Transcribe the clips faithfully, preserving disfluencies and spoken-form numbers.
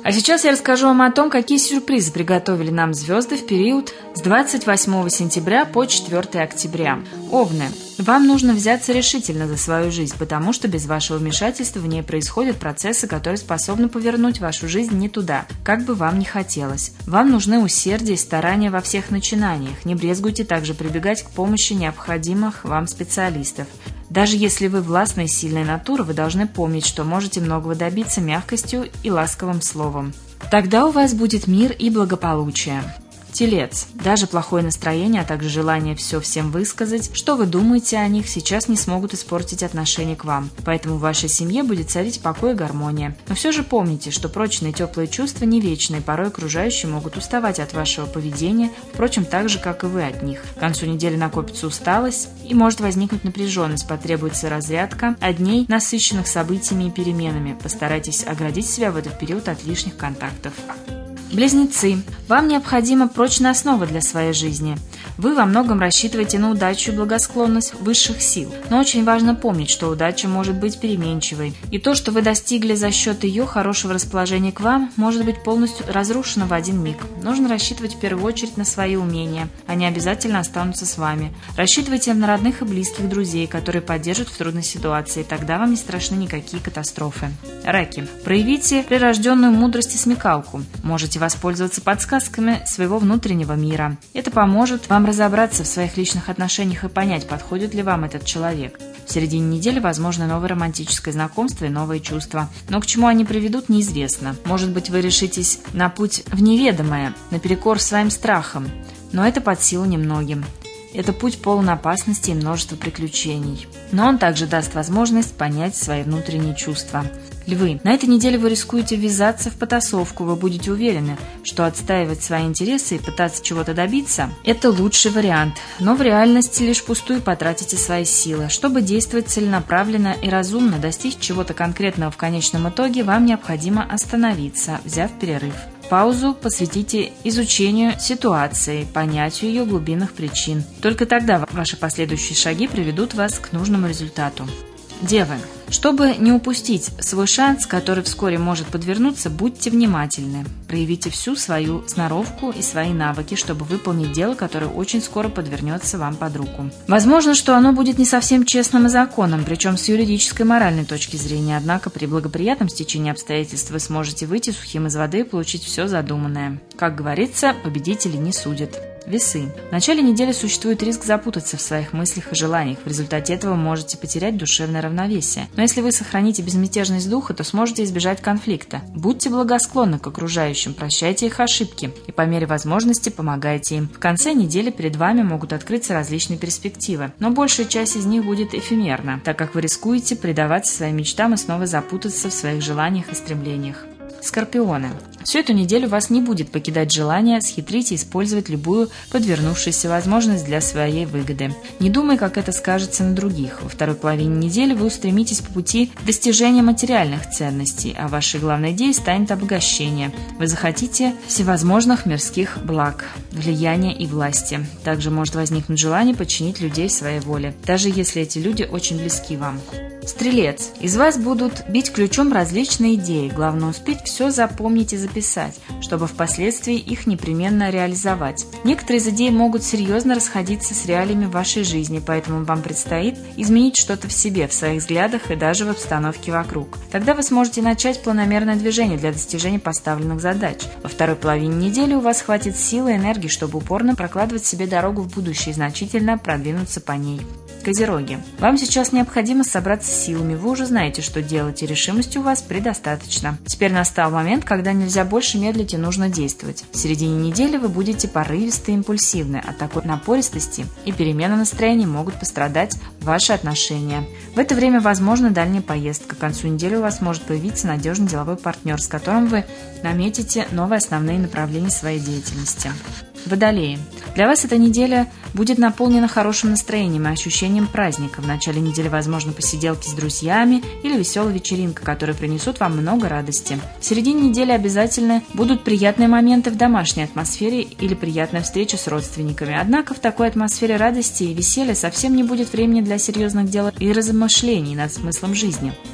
А сейчас я расскажу вам о том, какие сюрпризы приготовили нам звезды в период с двадцать восьмого сентября по четвёртого октября. Овны. Вам нужно взяться решительно за свою жизнь, потому что без вашего вмешательства в ней происходят процессы, которые способны повернуть вашу жизнь не туда, как бы вам ни хотелось. Вам нужны усердие и старания во всех начинаниях. Не брезгуйте также прибегать к помощи необходимых вам специалистов. Даже если вы властная и сильная натура, вы должны помнить, что можете многого добиться мягкостью и ласковым словом. Тогда у вас будет мир и благополучие. Телец. Даже плохое настроение, а также желание все всем высказать, что вы думаете о них, сейчас не смогут испортить отношение к вам. Поэтому в вашей семье будет царить покой и гармония. Но все же помните, что прочные теплые чувства не вечные, порой окружающие могут уставать от вашего поведения, впрочем, так же, как и вы от них. К концу недели накопится усталость и может возникнуть напряженность, потребуется разрядка от дней, насыщенных событиями и переменами. Постарайтесь оградить себя в этот период от лишних контактов. Близнецы. Вам необходима прочная основа для своей жизни. Вы во многом рассчитываете на удачу и благосклонность высших сил, но очень важно помнить, что удача может быть переменчивой, и то, что вы достигли за счет ее хорошего расположения к вам, может быть полностью разрушено в один миг. Нужно рассчитывать в первую очередь на свои умения, они обязательно останутся с вами. Рассчитывайте на родных и близких друзей, которые поддержат в трудной ситуации, тогда вам не страшны никакие катастрофы. Раки. Проявите прирожденную мудрость и смекалку. Можете воспользоваться подсказками своего внутреннего мира. Это поможет вам разобраться в своих личных отношениях и понять, подходит ли вам этот человек. В середине недели возможно новое романтическое знакомство и новые чувства. Но к чему они приведут, неизвестно. Может быть, вы решитесь на путь в неведомое, наперекор своим страхам. Но это под силу немногим. Это путь полон опасностей и множества приключений. Но он также даст возможность понять свои внутренние чувства. Львы. На этой неделе вы рискуете ввязаться в потасовку. Вы будете уверены, что отстаивать свои интересы и пытаться чего-то добиться – это лучший вариант. Но в реальности лишь впустую потратите свои силы. Чтобы действовать целенаправленно и разумно, достичь чего-то конкретного в конечном итоге, вам необходимо остановиться, взяв перерыв. Паузу посвятите изучению ситуации, понятию ее глубинных причин. Только тогда ваши последующие шаги приведут вас к нужному результату. Девы. Чтобы не упустить свой шанс, который вскоре может подвернуться, будьте внимательны. Проявите всю свою сноровку и свои навыки, чтобы выполнить дело, которое очень скоро подвернется вам под руку. Возможно, что оно будет не совсем честным и законным, причем с юридической и моральной точки зрения, однако при благоприятном стечении обстоятельств вы сможете выйти сухим из воды и получить все задуманное. Как говорится, победители не судят. Весы. В начале недели существует риск запутаться в своих мыслях и желаниях. В результате этого вы можете потерять душевное равновесие. Но если вы сохраните безмятежность духа, то сможете избежать конфликта. Будьте благосклонны к окружающим, прощайте их ошибки и по мере возможности помогайте им. В конце недели перед вами могут открыться различные перспективы, но большая часть из них будет эфемерна, так как вы рискуете предаваться своим мечтам и снова запутаться в своих желаниях и стремлениях. Скорпионы. Всю эту неделю вас не будет покидать желание схитрить и использовать любую подвернувшуюся возможность для своей выгоды. Не думай, как это скажется на других. Во второй половине недели вы устремитесь по пути достижения материальных ценностей, а вашей главной идеей станет обогащение. Вы захотите всевозможных мирских благ, влияния и власти. Также может возникнуть желание подчинить людей своей воле, даже если эти люди очень близки вам. Стрелец. Из вас будут бить ключом различные идеи. Главное успеть все запомнить и записать, чтобы впоследствии их непременно реализовать. Некоторые из идей могут серьезно расходиться с реалиями вашей жизни, поэтому вам предстоит изменить что-то в себе, в своих взглядах и даже в обстановке вокруг. Тогда вы сможете начать планомерное движение для достижения поставленных задач. Во второй половине недели у вас хватит силы и энергии, чтобы упорно прокладывать себе дорогу в будущее и значительно продвинуться по ней. Козероги. Вам сейчас необходимо собраться с силами, вы уже знаете, что делать, и решимости у вас предостаточно. Теперь настал момент, когда нельзя больше медлить и нужно действовать. В середине недели вы будете порывисты и импульсивны, от такой напористости и перемены настроения могут пострадать ваши отношения. В это время возможна дальняя поездка. К концу недели у вас может появиться надежный деловой партнер, с которым вы наметите новые основные направления своей деятельности. Водолеи. Для вас эта неделя будет наполнена хорошим настроением и ощущением праздника. В начале недели возможны посиделки с друзьями или веселая вечеринка, которые принесут вам много радости. В середине недели обязательно будут приятные моменты в домашней атмосфере или приятная встреча с родственниками. Однако в такой атмосфере радости и веселья совсем не будет времени для серьезных дел и размышлений над смыслом жизни.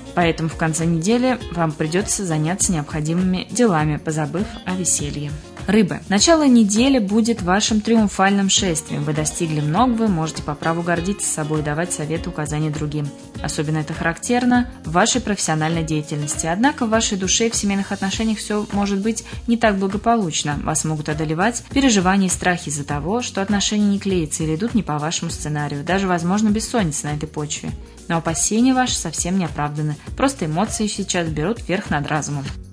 Поэтому в конце недели вам придется заняться необходимыми делами, позабыв о веселье. Рыбы. Начало недели будет вашим триумфальным шествием. Вы достигли многого, можете по праву гордиться собой и давать советы, указания другим. Особенно это характерно в вашей профессиональной деятельности. Однако в вашей душе и в семейных отношениях все может быть не так благополучно. Вас могут одолевать переживания и страхи из-за того, что отношения не клеятся или идут не по вашему сценарию. Даже, возможно, бессонница на этой почве. Но опасения ваши совсем не оправданы. Просто эмоции сейчас берут верх над разумом.